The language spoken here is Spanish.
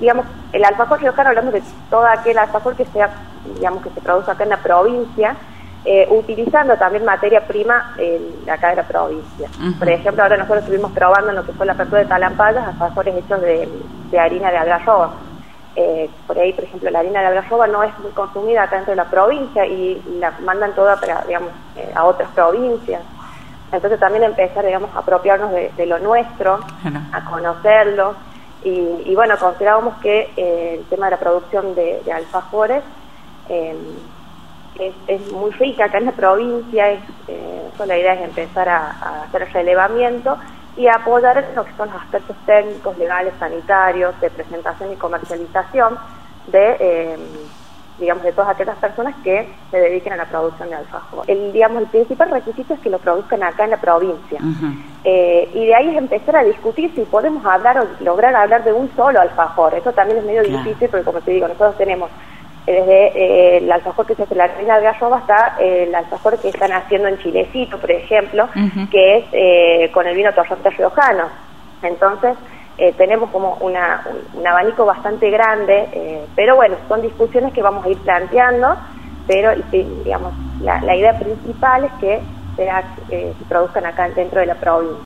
digamos, el alfajor riojano, hablamos de todo aquel alfajor que sea, digamos, que se produce acá en la provincia, utilizando también materia prima acá de la provincia. Por ejemplo, ahora nosotros estuvimos probando en lo que fue la apertura de Talampayas, alfajores hechos de harina de algarroba. Por ahí, por ejemplo, la harina de algarroba no es muy consumida acá dentro de la provincia y la mandan toda para, digamos, a otras provincias. Entonces también empezar, digamos, a apropiarnos de lo nuestro, a conocerlo. Y bueno, considerábamos que el tema de la producción de alfajores es muy rica acá en la provincia. La idea es empezar a hacer el relevamiento y apoyar lo que son los aspectos técnicos, legales, sanitarios, de presentación y comercialización digamos, de todas aquellas personas que se dediquen a la producción de alfajor. El principal requisito es que lo produzcan acá en la provincia. Y de ahí es empezar a discutir si podemos hablar o lograr hablar de un solo alfajor. Eso también es medio difícil porque, como te digo, nosotros tenemos desde el alfajor que se hace en la harina de algarroba hasta el alfajor que están haciendo en Chilecito, por ejemplo, que es con el vino torrontés riojano. Entonces, tenemos como un abanico bastante grande, pero bueno, son discusiones que vamos a ir planteando, pero digamos, la idea principal es que se produzcan acá dentro de la provincia.